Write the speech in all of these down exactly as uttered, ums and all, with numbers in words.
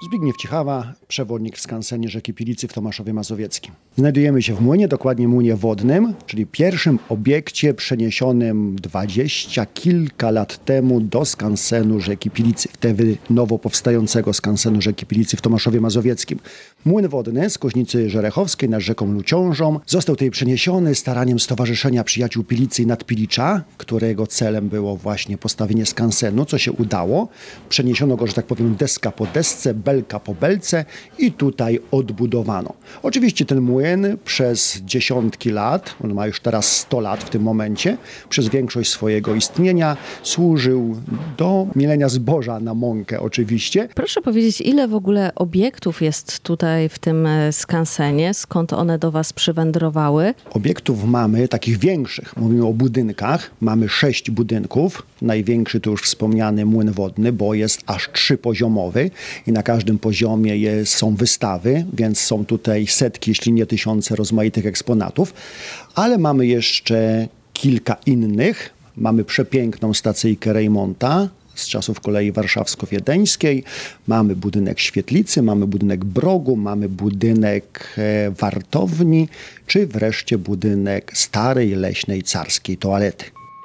Zbigniew Cichawa, przewodnik w skansenie rzeki Pilicy w Tomaszowie Mazowieckim. Znajdujemy się w młynie, dokładnie młynie wodnym, czyli pierwszym obiekcie przeniesionym dwadzieścia kilka lat temu do skansenu rzeki Pilicy, wtedy nowo powstającego skansenu rzeki Pilicy w Tomaszowie Mazowieckim. Młyn wodny z Koźnicy Żerechowskiej nad rzeką Luciążą został tutaj przeniesiony staraniem Stowarzyszenia Przyjaciół Pilicy i Nadpilicza, którego celem było właśnie postawienie skansenu, co się udało. Przeniesiono go, że tak powiem, deska po desce, belka po belce i tutaj odbudowano. Oczywiście ten młyn przez dziesiątki lat, on ma już teraz sto lat w tym momencie, przez większość swojego istnienia służył do mielenia zboża na mąkę oczywiście. Proszę powiedzieć, ile w ogóle obiektów jest tutaj w tym skansenie? Skąd one do Was przywędrowały? Obiektów mamy takich większych. Mówimy o budynkach. Mamy sześć budynków. Największy to już wspomniany młyn wodny, bo jest aż trzypoziomowy i na każdym poziomie jest, są wystawy, więc są tutaj setki, jeśli nie tysiące rozmaitych eksponatów. Ale mamy jeszcze kilka innych. Mamy przepiękną stacyjkę Rejmonta z czasów kolei warszawsko-wiedeńskiej. Mamy budynek świetlicy, mamy budynek brogu, mamy budynek e, wartowni, czy wreszcie budynek starej leśnej carskiej toalety.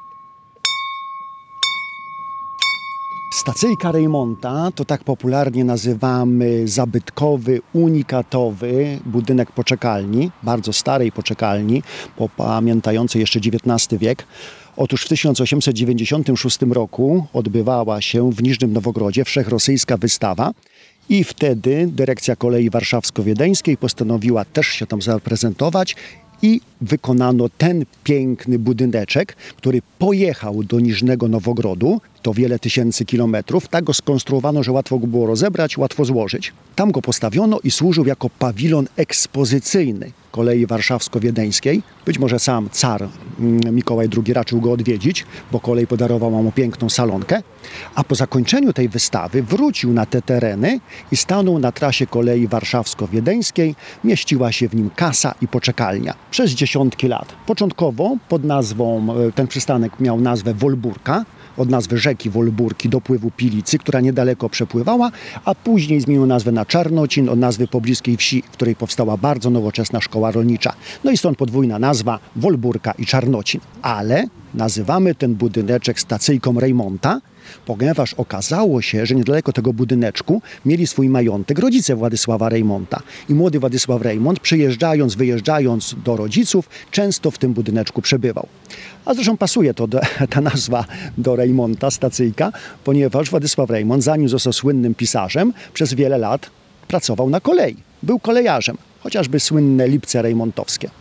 Stacyjka Rejmonta to tak popularnie nazywamy zabytkowy, unikatowy budynek poczekalni, bardzo starej poczekalni, pamiętającej jeszcze dziewiętnasty wiek. Otóż w tysiąc osiemset dziewięćdziesiątym szóstym roku odbywała się w Niżnym Nowogrodzie wszechrosyjska wystawa i wtedy dyrekcja kolei warszawsko-wiedeńskiej postanowiła też się tam zaprezentować i wykonano ten piękny budyneczek, który pojechał do Niżnego Nowogrodu, to wiele tysięcy kilometrów. Tak go skonstruowano, że łatwo go było rozebrać, łatwo złożyć. Tam go postawiono i służył jako pawilon ekspozycyjny kolei warszawsko-wiedeńskiej. Być może sam car Mikołaj drugi raczył go odwiedzić, bo kolej podarowała mu piękną salonkę. A po zakończeniu tej wystawy wrócił na te tereny i stanął na trasie kolei warszawsko-wiedeńskiej. Mieściła się w nim kasa i poczekalnia przez dziesiątki lat. Początkowo pod nazwą, ten przystanek miał nazwę Wolburka, od nazwy rzeki Wolburki, dopływu Pilicy, która niedaleko przepływała, a później zmienił nazwę na Czarnocin, od nazwy pobliskiej wsi, w której powstała bardzo nowoczesna szkoła rolnicza. No i stąd podwójna nazwa Wolburka i Czarnocin. Ale nazywamy ten budyneczek stacyjką Rejmonta, ponieważ okazało się, że niedaleko tego budyneczku mieli swój majątek rodzice Władysława Rejmonta. I młody Władysław Rejmont, przyjeżdżając, wyjeżdżając do rodziców, często w tym budyneczku przebywał. A zresztą pasuje to, do, ta nazwa do Rejmonta, stacyjka, ponieważ Władysław Rejmont, zanim został słynnym pisarzem, przez wiele lat pracował na kolei. Był kolejarzem, chociażby słynne Lipce rejmontowskie.